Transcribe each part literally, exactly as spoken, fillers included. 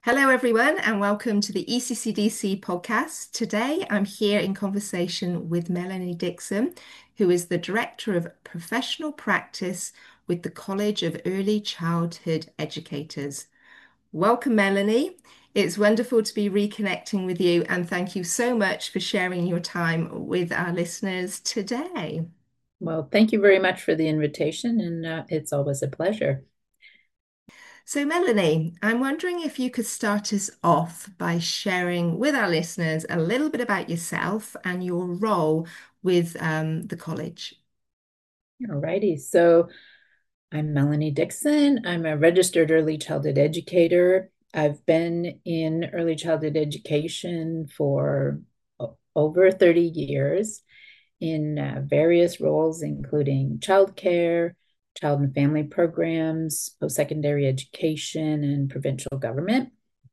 Hello, everyone, and welcome to the E C C D C podcast. Today, I'm here in conversation with Melanie Dixon, who is the Director of Professional Practice with the College of Early Childhood Educators. Welcome, Melanie. It's wonderful to be reconnecting with you, and thank you so much for sharing your time with our listeners today. Well, thank you very much for the invitation, and uh, it's always a pleasure. So, Melanie, I'm wondering if you could start us off by sharing with our listeners a little bit about yourself and your role with um, the college. All righty. So I'm Melanie Dixon. I'm a registered early childhood educator. I've been in early childhood education for o- over thirty years in uh, various roles, including childcare, child and family programs, post-secondary education, and provincial government.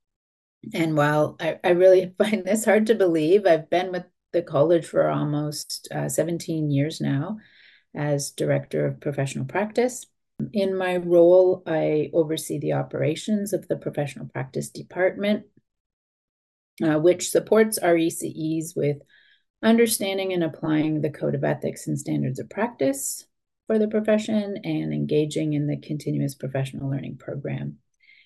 And while I, I really find this hard to believe, I've been with the college for almost uh, seventeen years now as director of professional practice. In my role, I oversee the operations of the professional practice department, uh, which supports our E C Es with understanding and applying the code of ethics and standards of practice for the profession and engaging in the continuous professional learning program.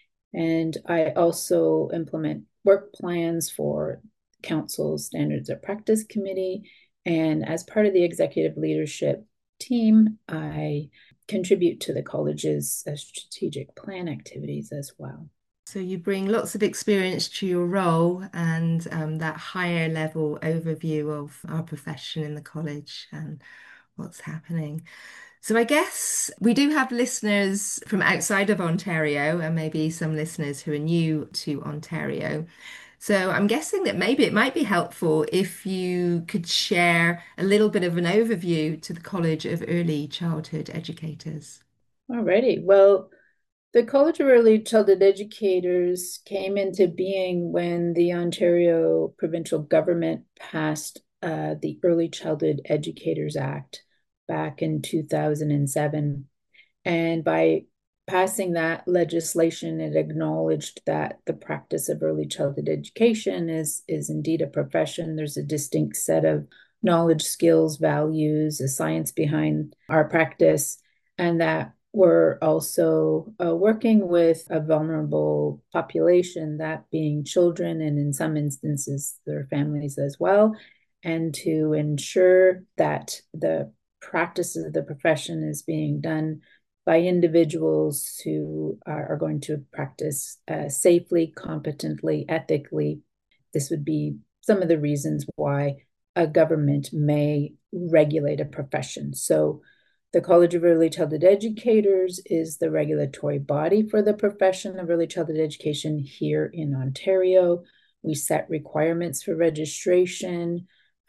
And I also implement work plans for Council's Standards of Practice Committee. And as part of the executive leadership team, I contribute to the college's uh, strategic plan activities as well. So, you bring lots of experience to your role and um, that higher level overview of our profession in the college and what's happening. So I guess we do have listeners from outside of Ontario and maybe some listeners who are new to Ontario. So I'm guessing that maybe it might be helpful if you could share a little bit of an overview to the College of Early Childhood Educators. Alrighty. Well, the College of Early Childhood Educators came into being when the Ontario provincial government passed uh, the Early Childhood Educators Act back in two thousand seven. And by passing that legislation, it acknowledged that the practice of early childhood education is, is indeed a profession. There's a distinct set of knowledge, skills, values, a science behind our practice, and that we're also uh, working with a vulnerable population, that being children, and in some instances, their families as well, and to ensure that the practices of the profession is being done by individuals who are, are going to practice uh, safely, competently, ethically. This would be some of the reasons why a government may regulate a profession. So, the College of Early Childhood Educators is the regulatory body for the profession of early childhood education here in Ontario. We set requirements for registration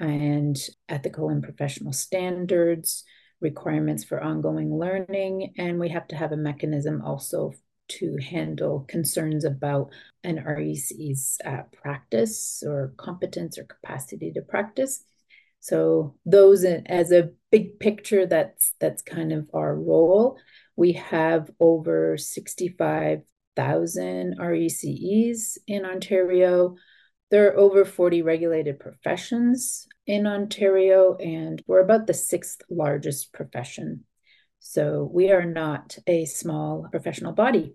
and ethical and professional standards, requirements for ongoing learning, and we have to have a mechanism also to handle concerns about an R E C's uh, practice or competence or capacity to practice. So those as a big picture, that's that's kind of our role. We have over sixty-five thousand R E C Es in Ontario. There are over forty regulated professions in Ontario, and we're about the sixth largest profession. So we are not a small professional body.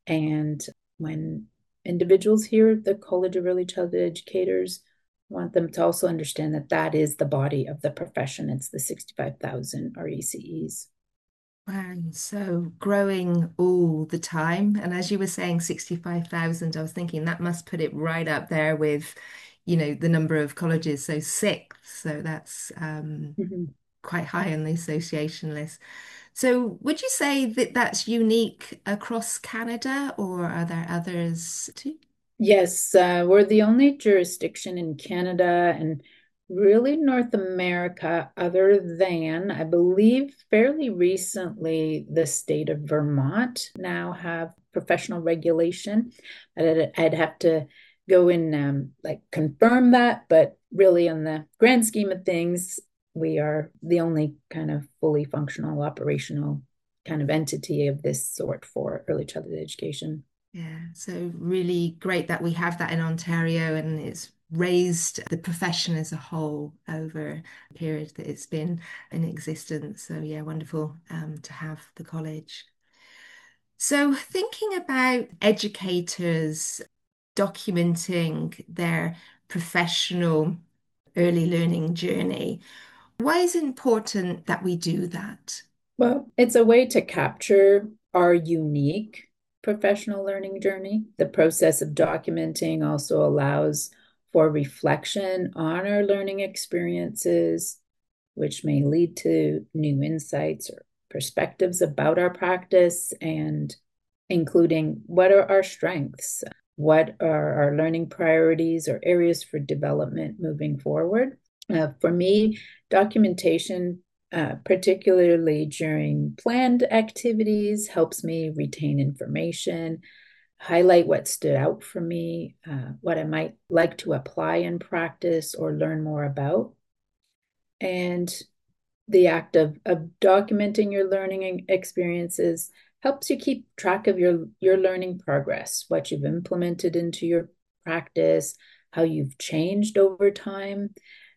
And when individuals hear the College of Early Childhood Educators, I want them to also understand that that is the body of the profession. It's the sixty-five thousand R E C Es. Wow, so growing all the time. And as you were saying, sixty-five thousand, I was thinking that must put it right up there with, you know, the number of colleges. So six. So that's um, Mhm. quite high on the association list. So would you say that that's unique across Canada, or are there others too? Yes, uh, we're the only jurisdiction in Canada and really North America, other than, I believe, fairly recently, the state of Vermont now have professional regulation. I'd, I'd have to go and um, like confirm that, but really, in the grand scheme of things, we are the only kind of fully functional, operational kind of entity of this sort for early childhood education. Yeah, so really great that we have that in Ontario and it's raised the profession as a whole over the period that it's been in existence. So yeah, wonderful um, to have the college. So thinking about educators documenting their professional early learning journey, why is it important that we do that? Well, it's a way to capture our unique professional learning journey. The process of documenting also allows for reflection on our learning experiences, which may lead to new insights or perspectives about our practice, and including what are our strengths, what are our learning priorities or areas for development moving forward. Uh, for me, documentation, uh, particularly during planned activities, helps me retain information, highlight what stood out for me, uh, what I might like to apply in practice or learn more about. And the act of, of documenting your learning experiences helps you keep track of your, your learning progress, what you've implemented into your practice, how you've changed over time.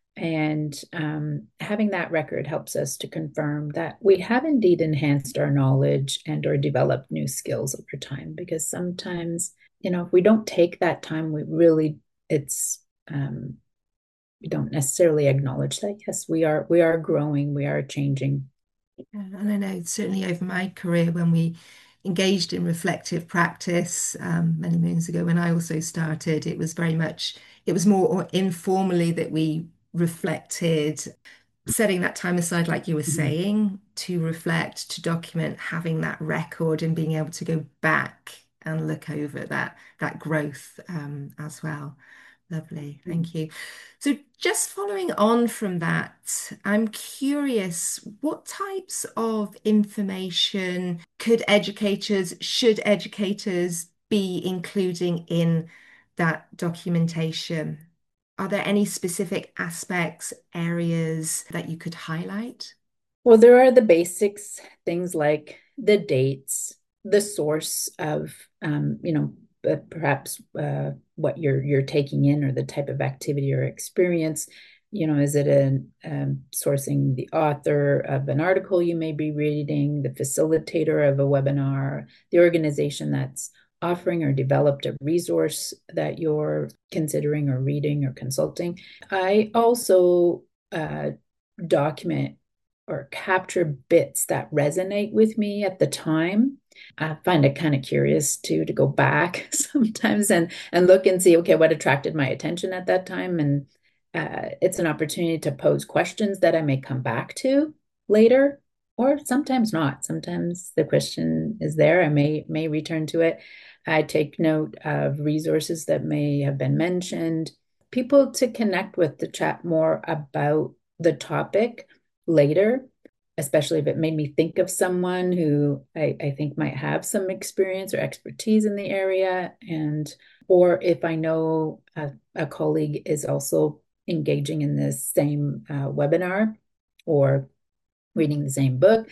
And um, having that record helps us to confirm that we have indeed enhanced our knowledge and or developed new skills over time. Because sometimes, you know, if we don't take that time, we really, it's um, we don't necessarily acknowledge that. Yes, we are we are growing, we are changing. Yeah, and I know certainly over my career when we engaged in reflective practice um, many moons ago when I also started, it was very much, it was more informally that we reflected, setting that time aside, like you were Mhm. saying, to reflect, to document, having that record and being able to go back and look over that that growth um, as well. Lovely, thank you. So just following on from that, I'm curious, what types of information could educators, should educators be including in that documentation? Are there any specific aspects, areas that you could highlight? Well, there are the basics, things like the dates, the source of, um, you know, uh, perhaps uh, what you're you're taking in or the type of activity or experience. You know, is it a um, sourcing the author of an article you may be reading, the facilitator of a webinar, the organization that's offering or developed a resource that you're considering or reading or consulting. I also uh, document or capture bits that resonate with me at the time. I find it kind of curious too to go back sometimes and and look and see, okay, what attracted my attention at that time. And uh, it's an opportunity to pose questions that I may come back to later, or sometimes not. Sometimes the question is there. I may may return to it. I take note of resources that may have been mentioned, people to connect with, to chat more about the topic later, especially if it made me think of someone who I, I think might have some experience or expertise in the area. And, or if I know a, a colleague is also engaging in this same uh, webinar or reading the same book,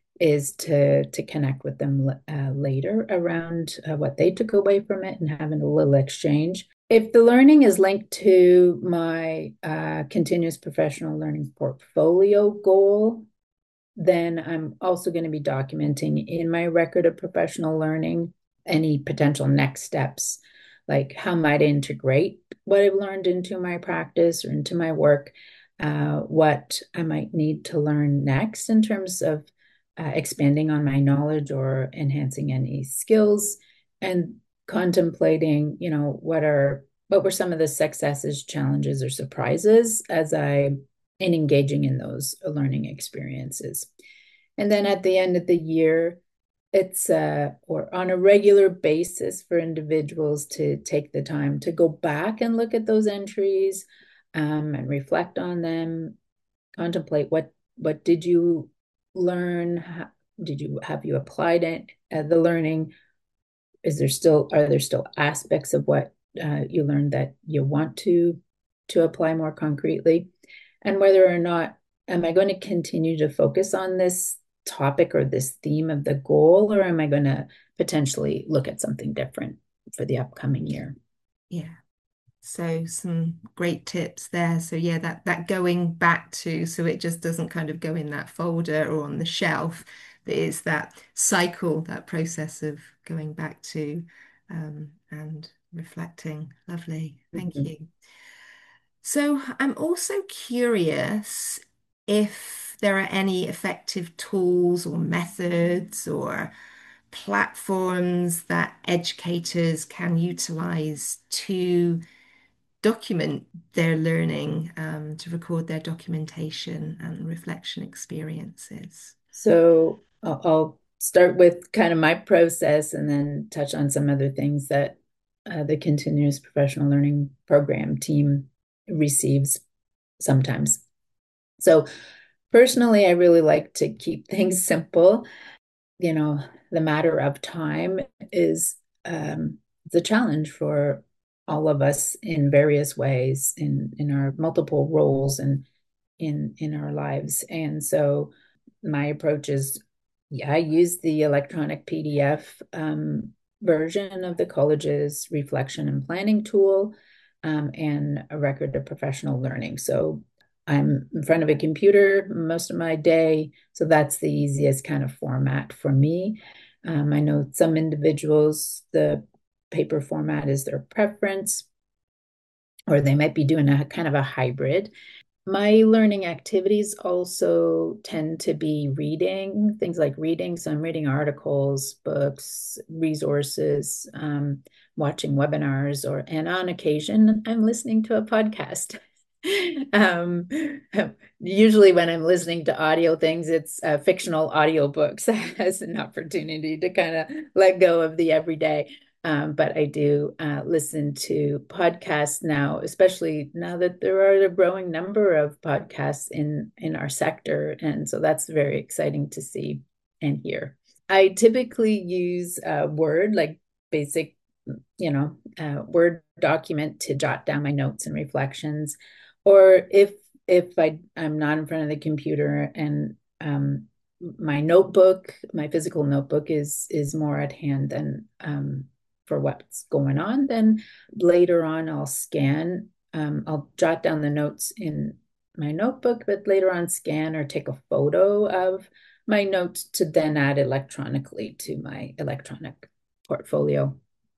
is to to connect with them uh, later around uh, what they took away from it and having a little exchange. If the learning is linked to my uh, continuous professional learning portfolio goal, then I'm also going to be documenting in my record of professional learning any potential next steps, like how might I integrate what I've learned into my practice or into my work, uh, what I might need to learn next in terms of uh, expanding on my knowledge or enhancing any skills, and contemplating, you know, what are what were some of the successes, challenges, or surprises as I in engaging in those learning experiences. And then at the end of the year, it's uh, or on a regular basis for individuals to take the time to go back and look at those entries um, and reflect on them, contemplate what what did you learn? How, did you have you applied it? Uh, the learning, is there still are there still aspects of what uh, you learned that you want to to apply more concretely, and whether or not am I going to continue to focus on this topic or this theme of the goal, or am I going to potentially look at something different for the upcoming year. Yeah. So some great tips there. So yeah, that that going back to, so it just doesn't kind of go in that folder or on the shelf, but it's that cycle, that process of going back to um, and reflecting. Lovely. Thank Mhm. you. So I'm also curious if there are any effective tools or methods or platforms that educators can utilize to document their learning, um, to record their documentation and reflection experiences. So I'll, I'll start with kind of my process and then touch on some other things that uh, the continuous professional learning program team receives sometimes. So personally, I really like to keep things simple. You know, the matter of time is um, the challenge for all of us in various ways in in our multiple roles and in in our lives. And so my approach is, yeah, I use the electronic P D F um, version of the college's reflection and planning tool, um, and a record of professional learning. So I'm in front of a computer most of my day, so that's the easiest kind of format for me. Um, I know some individuals, the paper format is their preference, or they might be doing a kind of a hybrid. My learning activities also tend to be reading, things like reading. So I'm reading articles, books, resources, um, watching webinars, or and on occasion I'm listening to a podcast. um, Usually when I'm listening to audio things, it's uh, fictional audiobooks as an opportunity to kind of let go of the everyday. Um, but I do uh, listen to podcasts now, especially now that there are a growing number of podcasts in in our sector, and so that's very exciting to see and hear. I typically use uh, Word, like basic, you know, uh, Word document to jot down my notes and reflections, or if if I I'm not in front of the computer and um, my notebook, my physical notebook is is more at hand than um, for what's going on. Then later on, I'll scan, um, I'll jot down the notes in my notebook, but later on, scan or take a photo of my notes to then add electronically to my electronic portfolio.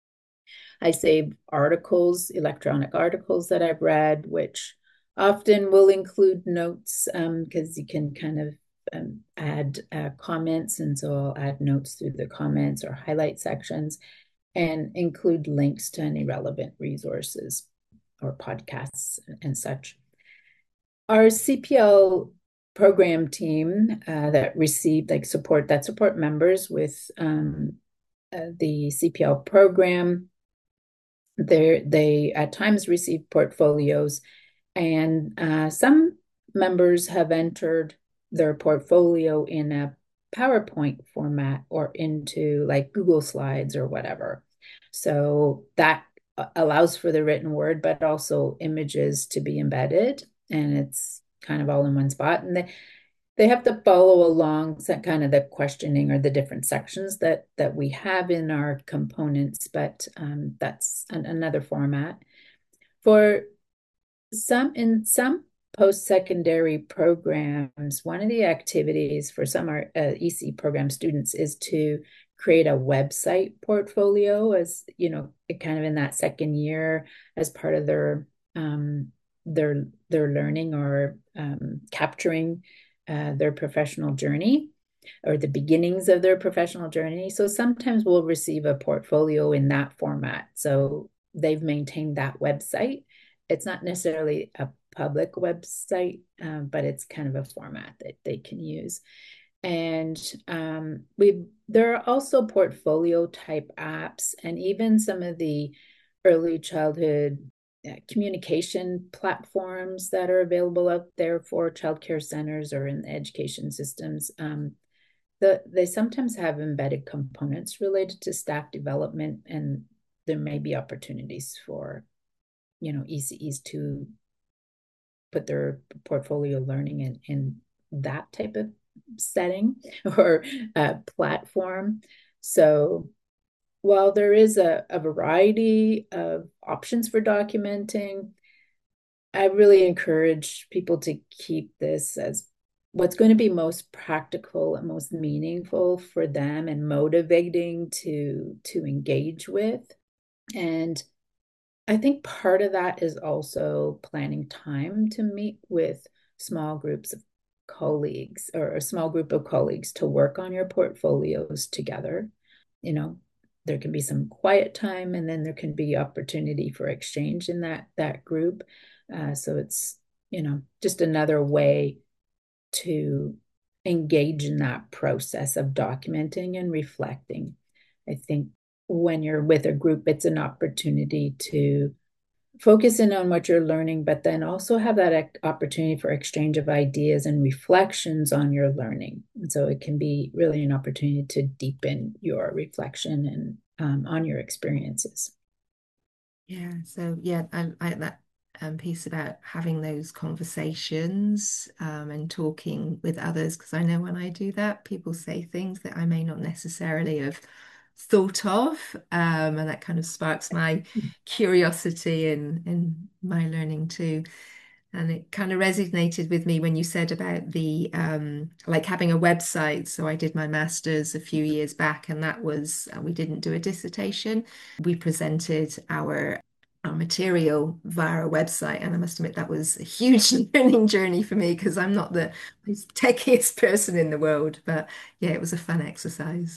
I save articles, electronic articles that I've read, which often will include notes because um, you can kind of um, add uh, comments. And so I'll add notes through the comments or highlight sections and include links to any relevant resources or podcasts and such. Our C P L program team uh, that receive like support that support members with um, uh, the C P L program, they they at times receive portfolios, and uh, some members have entered their portfolio in a PowerPoint format or into like Google Slides or whatever. So that allows for the written word, but also images to be embedded, and it's kind of all in one spot. And they, they have to follow along some kind of the questioning or the different sections that that we have in our components, but um, that's an, another format. For some in some post-secondary programs, one of the activities for some are, uh, E C program students is to create a website portfolio as, you know, kind of in that second year as part of their um, their their learning or um, capturing uh, their professional journey or the beginnings of their professional journey. So sometimes we'll receive a portfolio in that format. So they've maintained that website. It's not necessarily a public website, uh, but it's kind of a format that they can use. And um, we there are also portfolio type apps and even some of the early childhood uh, communication platforms that are available out there for childcare centers or in the education systems. Um, the, they sometimes have embedded components related to staff development, and there may be opportunities for, you know, E C Es to put their portfolio learning in, in that type of setting or uh, platform. So while there is a, a variety of options for documenting, I really encourage people to keep this as what's going to be most practical and most meaningful for them and motivating to to engage with. And I think part of that is also planning time to meet with small groups of colleagues or a small group of colleagues to work on your portfolios together. You know, there can be some quiet time and then there can be opportunity for exchange in that that group. Uh, so it's, you know, just another way to engage in that process of documenting and reflecting. I think when you're with a group, it's an opportunity to focus in on what you're learning, but then also have that opportunity for exchange of ideas and reflections on your learning. And so it can be really an opportunity to deepen your reflection and um, on your experiences. Yeah, so yeah, I like that um, piece about having those conversations um, and talking with others, because I know when I do that, people say things that I may not necessarily have thought of, um, and that kind of sparks my curiosity in in my learning too. And it kind of resonated with me when you said about the um, like having a website. So I did my master's a few years back, and that was uh, we didn't do a dissertation. We presented our our material via a website, and I must admit that was a huge learning journey for me because I'm not the most techiest person in the world. But yeah, it was a fun exercise.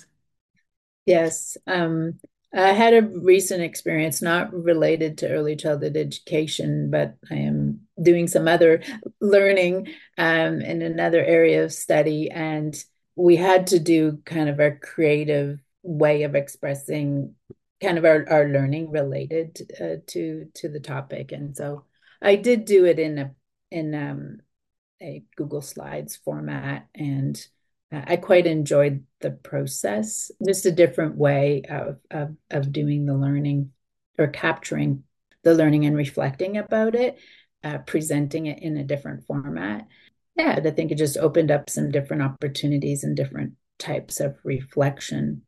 Yes. Um, I had a recent experience not related to early childhood education, but I am doing some other learning um, in another area of study. And we had to do kind of a creative way of expressing kind of our, our learning related uh, to to the topic. And so I did do it in a in um, a Google Slides format, and uh, I quite enjoyed the process. Just a different way of, of of doing the learning or capturing the learning and reflecting about it, uh, presenting it in a different format. Yeah, I think it just opened up some different opportunities and different types of reflection.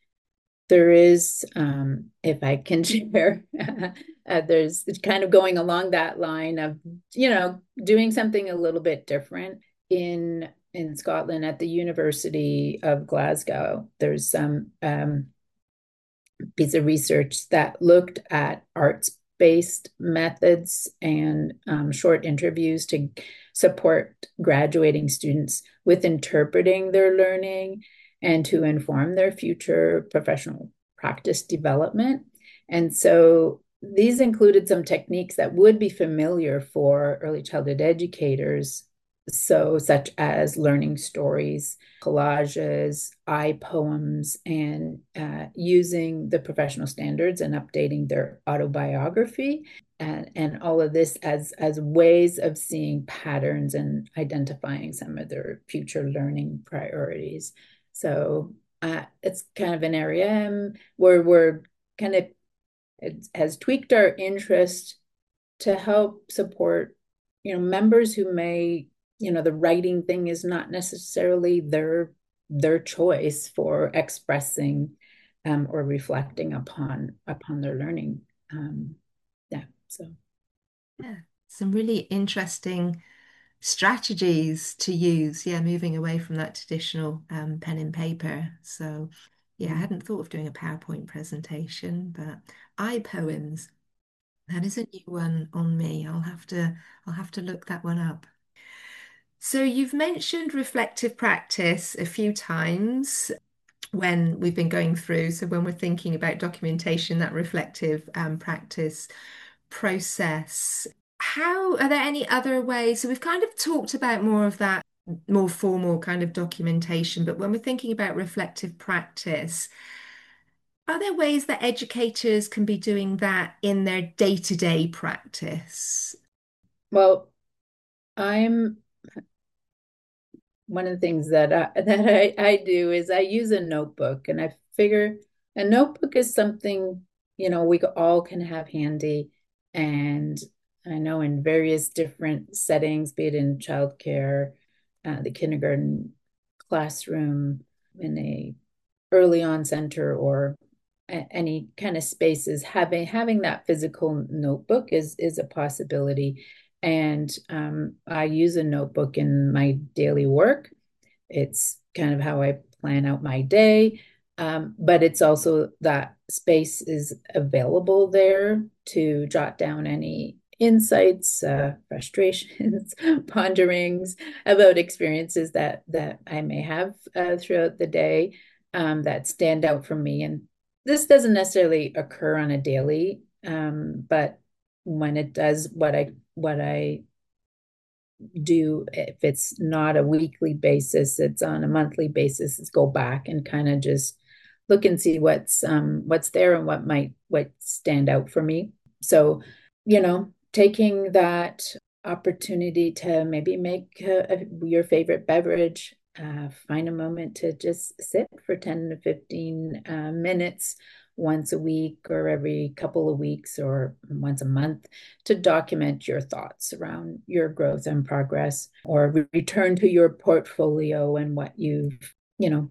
There is, um, if I can share, uh, there's it's kind of going along that line of, you know, doing something a little bit different in in Scotland at the University of Glasgow. There's some um, piece of research that looked at arts-based methods and um, short interviews to support graduating students with interpreting their learning and to inform their future professional practice development. And so these included some techniques that would be familiar for early childhood educators, so such as learning stories, collages, I poems, and uh, using the professional standards and updating their autobiography, and, and all of this as, as ways of seeing patterns and identifying some of their future learning priorities. So uh, it's kind of an area um, where we're kind of, it has tweaked our interest to help support, you know, members who may, you know, the writing thing is not necessarily their their choice for expressing um, or reflecting upon upon their learning. Um, yeah, so Yeah, some really interesting strategies to use. Yeah, moving away from that traditional um, pen and paper. So, yeah, I mm. hadn't thought of doing a PowerPoint presentation, but I poems. That is a new one on me. I'll have to I'll have to look that one up. So you've mentioned reflective practice a few times when we've been going through. So when we're thinking about documentation, that reflective um, practice process. How are there any other ways? So we've kind of talked about more of that more formal kind of documentation, but when we're thinking about reflective practice, are there ways that educators can be doing that in their day-to-day practice? Well, I'm one of the things that I, that I, I do is I use a notebook, and I figure a notebook is something, you know, we all can have handy. And I know in various different settings, be it in childcare, uh, the kindergarten classroom, in a early on center, or any kind of spaces, having having that physical notebook is is a possibility. And um, I use a notebook in my daily work. It's kind of how I plan out my day. Um, but it's also that space is available there to jot down any insights, uh, frustrations, ponderings about experiences that that I may have uh, throughout the day, um, that stand out for me. And this doesn't necessarily occur on a daily, um, but when it does, what I what I do, if it's not a weekly basis, it's on a monthly basis, is go back and kind of just look and see what's um what's there and what might what stand out for me. So, you know, taking that opportunity to maybe make a, a, your favorite beverage, uh, find a moment to just sit for ten to fifteen uh, minutes once a week or every couple of weeks or once a month to document your thoughts around your growth and progress, or re- return to your portfolio and what you've, you know,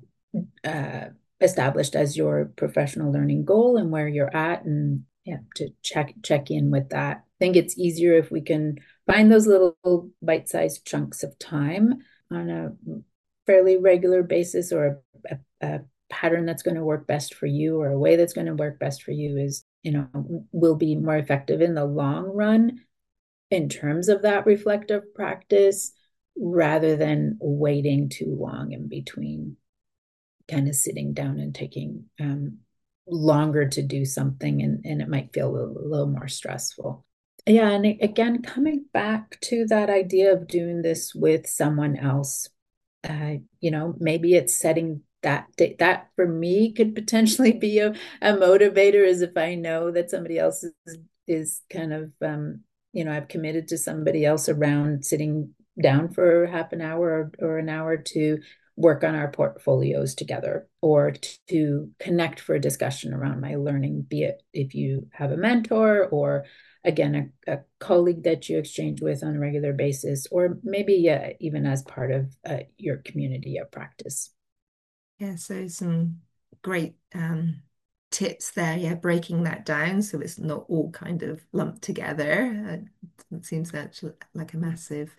uh, established as your professional learning goal and where you're at, and yeah, to check check in with that. I think it's easier if we can find those little bite-sized chunks of time on a fairly regular basis, or a, a pattern that's going to work best for you, or a way that's going to work best for you, is, you know, will be more effective in the long run in terms of that reflective practice, rather than waiting too long in between, kind of sitting down and taking um, longer to do something, and, and it might feel a little, a little more stressful. Yeah, and again, coming back to that idea of doing this with someone else, uh, you know, maybe it's setting that that for me could potentially be a, a motivator, is if I know that somebody else is, is kind of, um, you know, I've committed to somebody else around sitting down for half an hour or, or an hour to work on our portfolios together, or to connect for a discussion around my learning, be it if you have a mentor, or again, a, a colleague that you exchange with on a regular basis, or maybe uh, even as part of uh, your community of practice. Yeah, so some great um, tips there. Yeah, breaking that down so it's not all kind of lumped together. Uh, it seems actually like a massive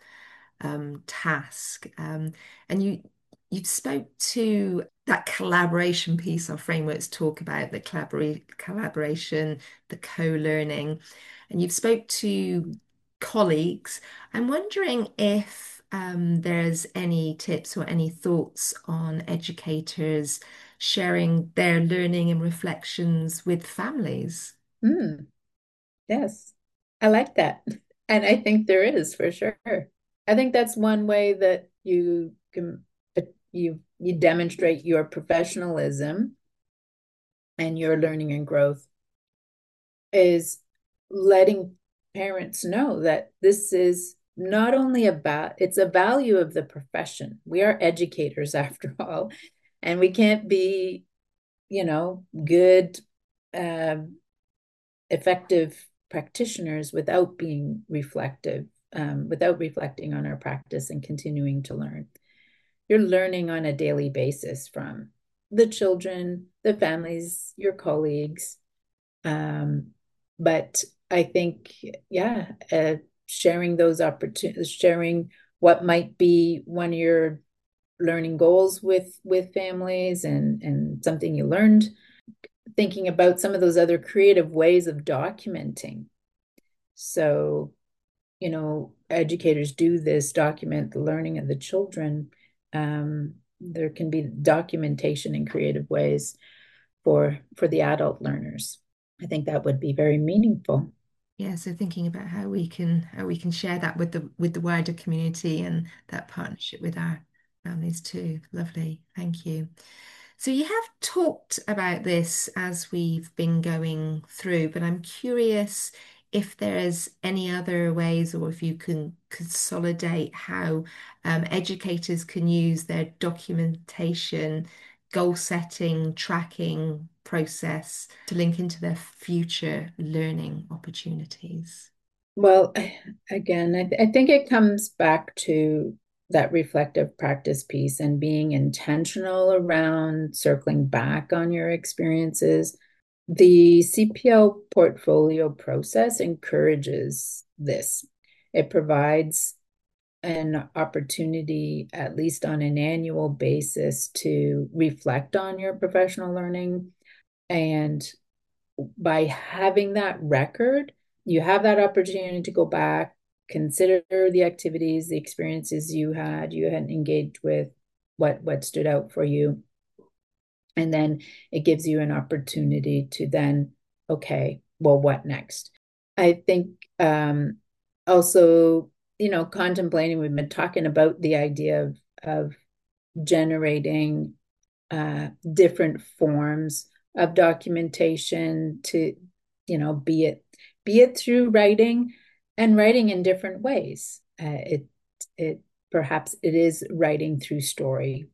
um, task. Um, and you you spoke to that collaboration piece our frameworks talk about, the collabora collaboration, the co-learning, and you've spoke to colleagues. I'm wondering if um, there's any tips or any thoughts on educators sharing their learning and reflections with families. Mm, yes, I like that. And I think there is for sure. I think that's one way that you can you you demonstrate your professionalism and your learning and growth, is letting parents know that this is not only about, it's a value of the profession. We are educators after all, and we can't be, you know, good, uh, effective practitioners without being reflective, um, without reflecting on our practice and continuing to learn. You're learning on a daily basis from the children, the families, your colleagues. Um, but I think, yeah, uh, sharing those opportunities, sharing what might be one of your learning goals with with families, and and something you learned, thinking about some of those other creative ways of documenting. So, you know, educators do this, document the learning of the children. Um, there can be documentation in creative ways for for the adult learners. I think that would be very meaningful. Yeah, so thinking about how we can how we can share that with the with the wider community and that partnership with our families too. Lovely. Thank you. So you have talked about this as we've been going through, but I'm curious if there's any other ways, or if you can consolidate how um, educators can use their documentation, goal setting, tracking process to link into their future learning opportunities. Well, again, I, th I think it comes back to that reflective practice piece and being intentional around circling back on your experiences. The C P L portfolio process encourages this. It provides an opportunity, at least on an annual basis, to reflect on your professional learning. And by having that record, you have that opportunity to go back, consider the activities, the experiences you had, you had engaged with, what what stood out for you. And then it gives you an opportunity to then, okay, well, what next? I think um, also, you know, contemplating, we've been talking about the idea of, of generating uh, different forms of documentation to, you know, be it be it through writing and writing in different ways. Uh, it it perhaps it is writing through story.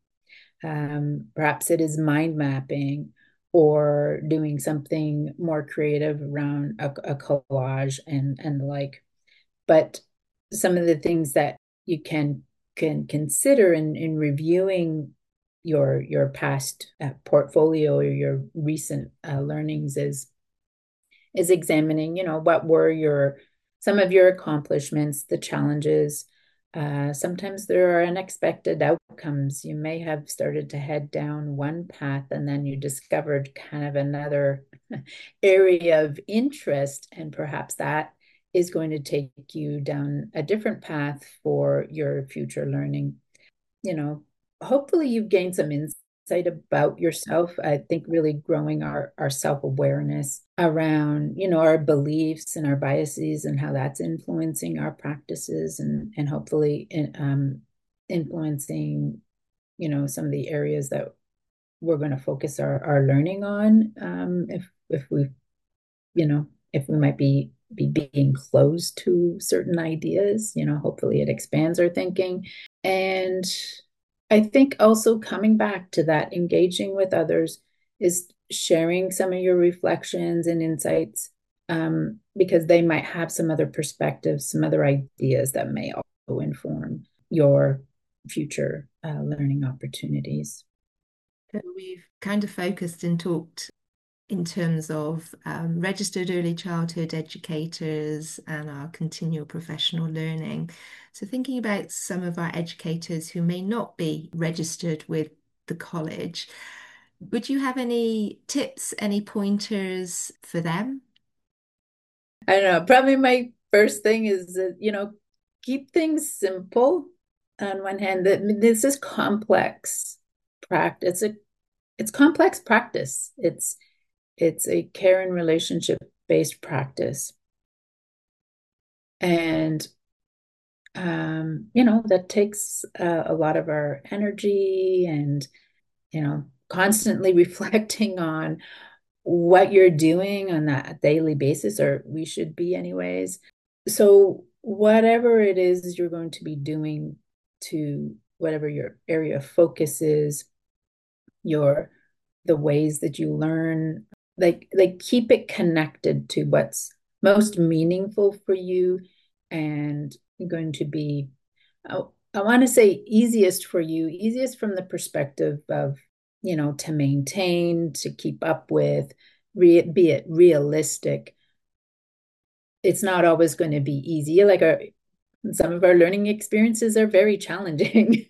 Um, perhaps it is mind mapping or doing something more creative around a, a collage and and the like. But some of the things that you can can consider in, in reviewing your your past uh, portfolio or your recent uh, learnings is is examining, you know, what were your some of your accomplishments, the challenges. Uh, sometimes there are unexpected outcomes. You may have started to head down one path and then you discovered kind of another area of interest, and perhaps that is going to take you down a different path for your future learning. You know, hopefully you've gained some insight about yourself. I think really growing our, our self-awareness around, you know, our beliefs and our biases and how that's influencing our practices, and, and hopefully in, um, influencing, you know, some of the areas that we're going to focus our, our learning on. Um, if, if we, you know, if we might be be being closed to certain ideas, you know, hopefully it expands our thinking. And I think also coming back to that, engaging with others is sharing some of your reflections and insights, um, because they might have some other perspectives, some other ideas that may also inform your future uh, learning opportunities. So we've kind of focused and talked in terms of um, registered early childhood educators and our continual professional learning. So, thinking about some of our educators who may not be registered with the college, would you have any tips, any pointers for them? I don't know. Probably my first thing is that, you know, keep things simple on one hand. That this is complex practice. It's a it's complex practice. It's it's a care and relationship based practice. And um, you know, that takes uh, a lot of our energy and, you know, constantly reflecting on what you're doing on that daily basis, or we should be anyways. So whatever it is you're going to be doing, to whatever your area of focus is, your the ways that you learn, like like keep it connected to what's most meaningful for you and going to be, I, I want to say easiest for you, easiest from the perspective of, you know, to maintain, to keep up with, re, be it realistic. It's not always going to be easy. Like our, some of our learning experiences are very challenging.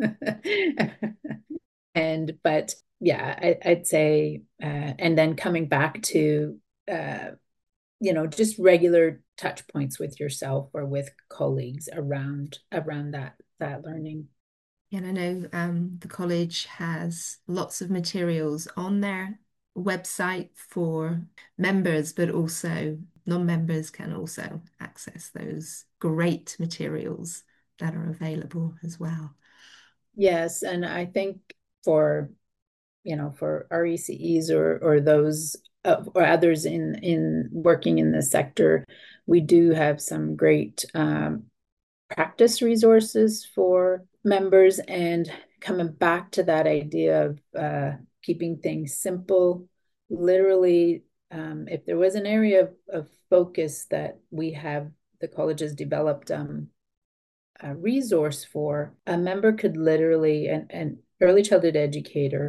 And, but yeah, I, I'd say, uh, and then coming back to, uh, you know, just regular touch points with yourself or with colleagues around around that that learning. And I know um, the college has lots of materials on their website for members, but also non-members can also access those great materials that are available as well. Yes, and I think for, you know, for R E C Es or or those uh, or others in in working in the sector, we do have some great um, practice resources for members, and coming back to that idea of uh, keeping things simple. Literally, um, if there was an area of, of focus that we have, the college has developed um, a resource for, a member could literally, an, an early childhood educator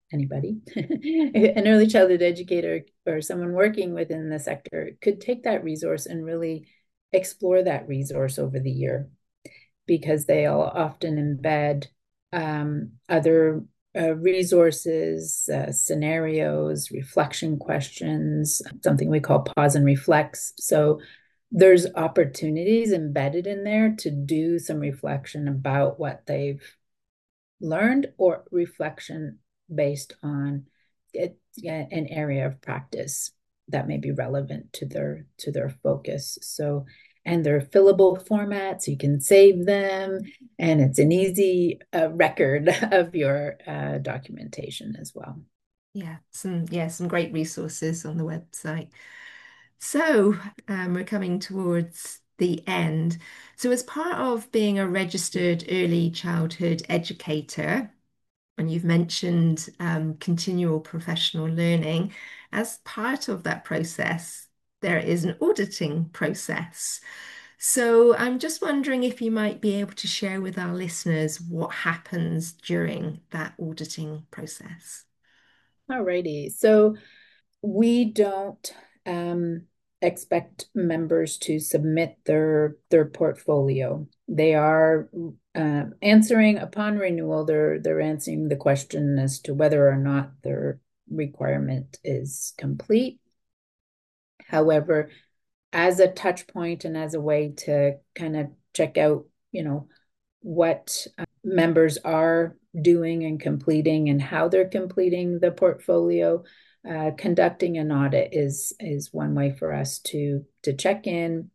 anybody, an early childhood educator or someone working within the sector could take that resource and really explore that resource over the year, because they'll often embed um, other uh, resources, uh, scenarios, reflection questions, something we call pause and reflects. So there's opportunities embedded in there to do some reflection about what they've learned, or reflection based on it, an area of practice that may be relevant to their to their focus. So, and they're fillable formats, you can save them, and it's an easy uh, record of your uh, documentation as well. Yeah, some yeah, some great resources on the website. So, um, we're coming towards the end. So, as part of being a registered early childhood educator, and you've mentioned um, continual professional learning, as part of that process, there is an auditing process. So, I'm just wondering if you might be able to share with our listeners what happens during that auditing process. Alrighty, so we don't um, expect members to submit their their portfolio. They are um, answering upon renewal. They're they're answering the question as to whether or not their requirement is complete. However, as a touch point and as a way to kind of check out, you know, what uh, members are doing and completing and how they're completing the portfolio. Uh, conducting an audit is is one way for us to to check in,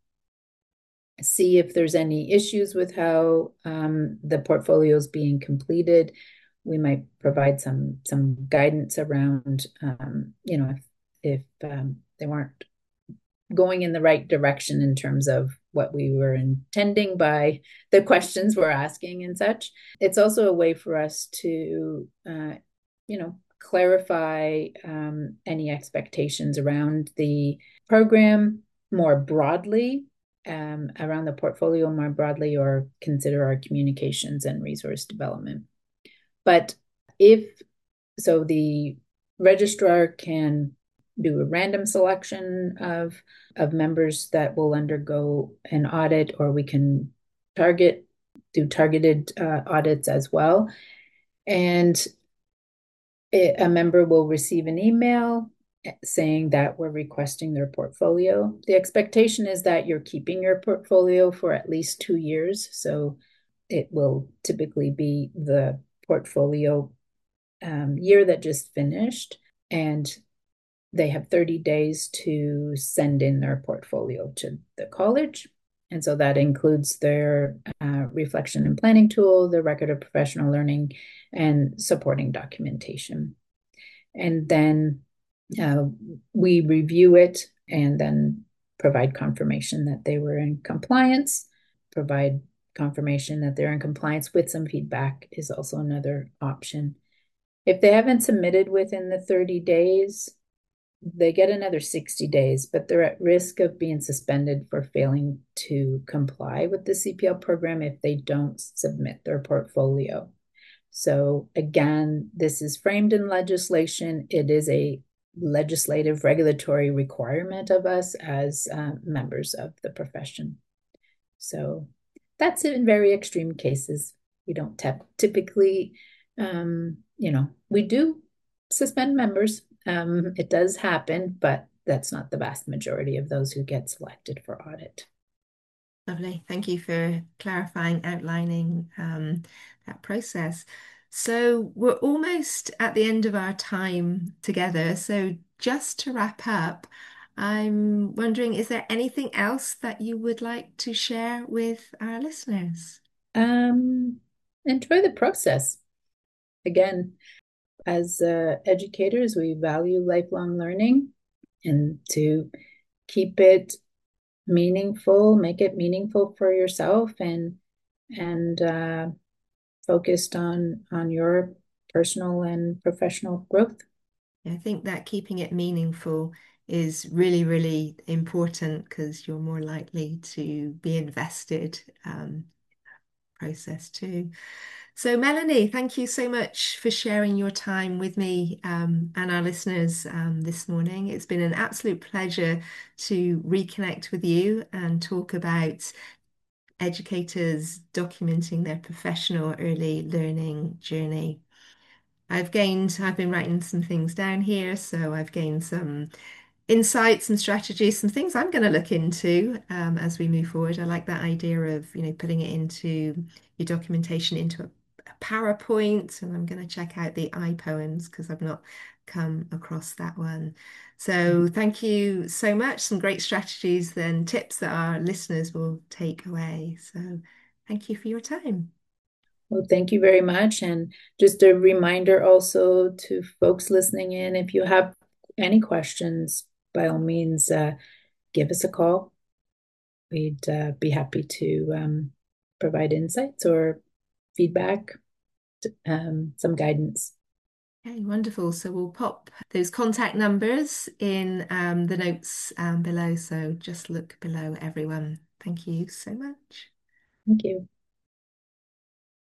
see if there's any issues with how um, the portfolio is being completed. We might provide some some guidance around, um, you know, if if um, they weren't going in the right direction in terms of what we were intending by the questions we're asking and such. It's also a way for us to, uh, you know, clarify um, any expectations around the program more broadly, um, around the portfolio more broadly, or consider our communications and resource development. But if so, the registrar can do a random selection of of members that will undergo an audit, or we can target do targeted uh, audits as well. And it, a member will receive an email saying that we're requesting their portfolio. The expectation is that you're keeping your portfolio for at least two years. So it will typically be the portfolio um, year that just finished, and they have thirty days to send in their portfolio to the college. And so that includes their uh, reflection and planning tool, the record of professional learning, and supporting documentation. And then uh, we review it and then provide confirmation that they were in compliance, provide confirmation that they're in compliance with some feedback is also another option. If they haven't submitted within the thirty days, they get another sixty days, but they're at risk of being suspended for failing to comply with the C P L program if they don't submit their portfolio. So again, this is framed in legislation. It is a legislative regulatory requirement of us as uh, members of the profession. So that's in very extreme cases. We don't typically, um, you know, we do suspend members. Um, it does happen, but that's not the vast majority of those who get selected for audit. Lovely. Thank you for clarifying, outlining um, that process. So we're almost at the end of our time together. So just to wrap up, I'm wondering, is there anything else that you would like to share with our listeners? Um, enjoy the process. Again, as uh, educators, we value lifelong learning, and to keep it meaningful, make it meaningful for yourself, and and uh, focused on on your personal and professional growth. I think that keeping it meaningful is really, really important because you're more likely to be invested. Um, process too. So, Melanie, thank you so much for sharing your time with me um, and our listeners um, this morning. It's been an absolute pleasure to reconnect with you and talk about educators documenting their professional early learning journey. I've gained, I've been writing some things down here, so I've gained some insights and strategies, some things I'm going to look into um, as we move forward. I like that idea of, you know, putting it into your documentation into a, a PowerPoint, and I'm going to check out the iPoems because I've not come across that one. So thank you so much. Some great strategies and tips that our listeners will take away. So thank you for your time. Well, thank you very much. And just a reminder also to folks listening in, if you have any questions, by all means, uh, give us a call. We'd uh, be happy to um, provide insights or feedback, um, some guidance. Okay, wonderful. So we'll pop those contact numbers in um, the notes um, below. So just look below, everyone. Thank you so much. Thank you.